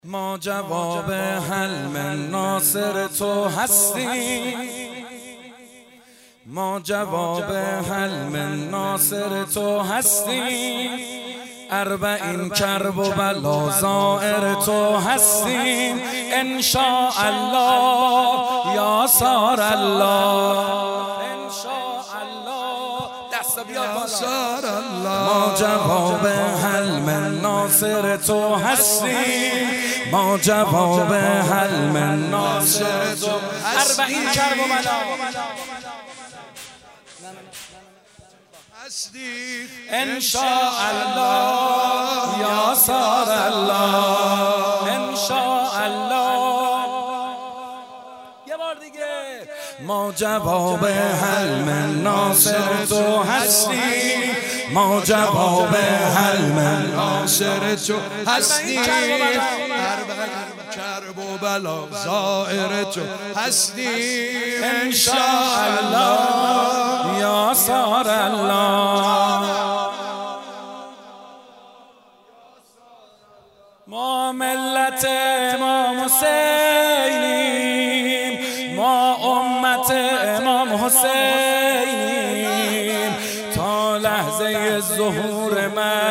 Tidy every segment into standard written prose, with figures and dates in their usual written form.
ما جواب حلم ناصر تو هستیم، ما جواب حلم ناصر تو هستیم، اربعین کرب و بلا زائر تو هستیم، انشاءالله یا سار الله، ما جواب حلم ناصر تو هستیم، ما جواب حلم ناصر تو اربعین کرب و بلا هستیم، انشاءالله یا سار الله، انشاءالله. یه بار دیگه، ما جواب حلم ناصر تو هستیم، ما جواب حلم ناصر تو هستیم، کرب و بلا زائر تو هستیم، انشاءالله یا سار الله. ما ملت امام حسینیم، ما امت امام حسینیم، تا لحظه ظهور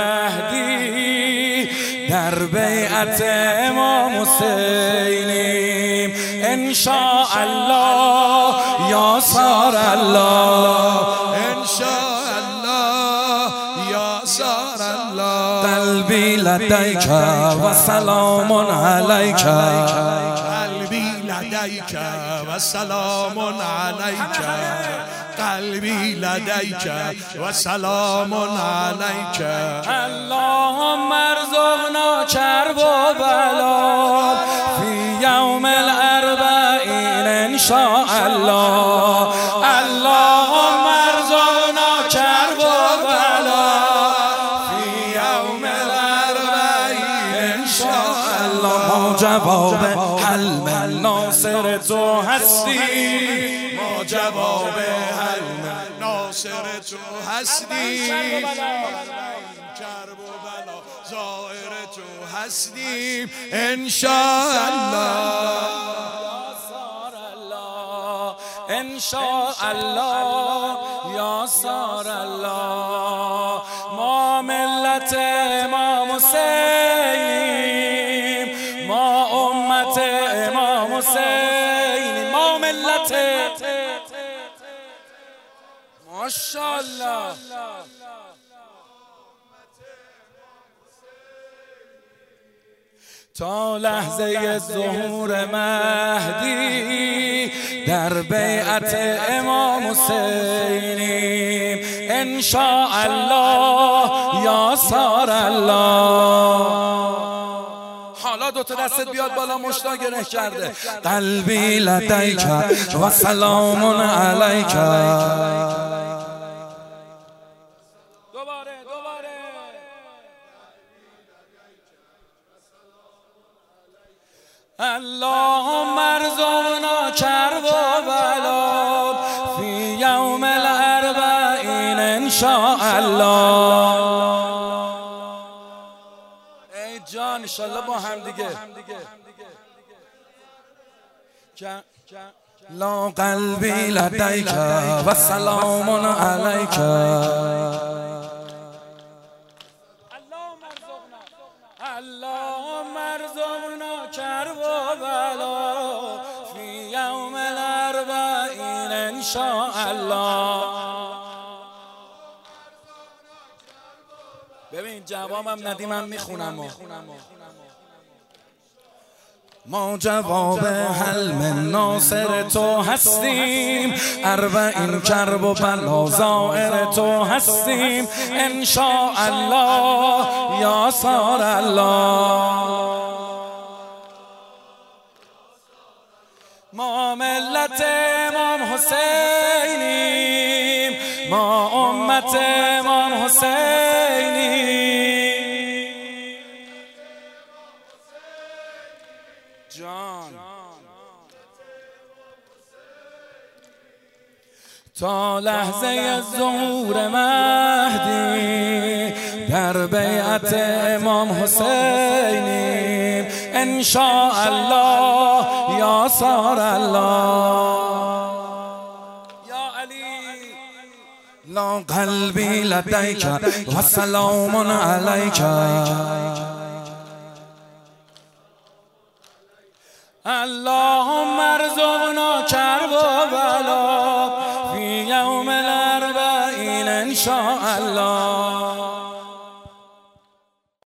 مهدی در بیعت امام حسینیم، انشاءالله یا سار الله، انشاءالله یا سار الله. قلبی لدیک و سلام علیک، قلبی لدیک و سلام علیک، قلبی لدیک و سلام علیک. اللهم ارزقنا کرب و بلا فی یوم الاربعین انشاءالله، اللهم ارزقنا کرب و بلا فی یوم الاربعین انشاءالله. ما جواب حلم ناصر تو هستیم، ما جواب حلم ناصر تو هستیم، کرب و بلا زائر تو هستیم، انشاءالله انشاءالله یا سار الله. ما ملت امام حسینیم، ما امت امام حسینیم، ما ملت ماشاءالله تا لحظه ظهور مهدی در بیعت امام حسینیم، انشاءالله یا سار الله. حالا دوتا دستت بیاد بالا، مشتا گره کرده. قلبی لدیک و سلام علیک، اللهم ارزقنا کرب و بلا فی یوم الاربعین انشاءالله. ای جان انشاءالله با هم دیگه. لا قلبی لدیک و سلام علیک، اللهم ارزقنا کرب و بلا فی یوم الاربعین انشاءالله. ببین جوابم ندیم من میخونم. ما جواب حلم ناصر تو هستیم، اربعین کرب و بلا زائر تو هستیم، انشاءالله یا سار الله. ما ملت امام حسینیم، ما امت امام حسینیم، جان تا لحظه ظهور مهدی در بیعت امام حسینیم، ان شاء الله یا سار الله یا علی لا قلبی لدیک و سلام علیک اللهم ارزقنا کرب و بلا فی یوم الاربعین ان شاء الله